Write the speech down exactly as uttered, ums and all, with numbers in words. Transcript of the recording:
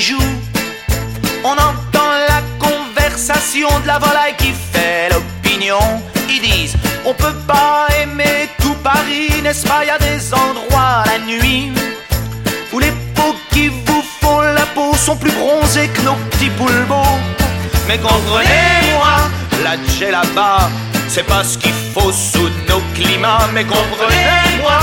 joue. On entend la conversation de la volaille qui fait l'opinion. Ils disent, on peut pas aimer tout Paris, n'est-ce pas? Y a des endroits la nuit où les peaux qui vous font la peau sont plus bronzées que nos petits poulbeaux. Mais comprenez-moi, la Djellaba, c'est pas ce qu'il faut sous nos climats. Mais comprenez-moi,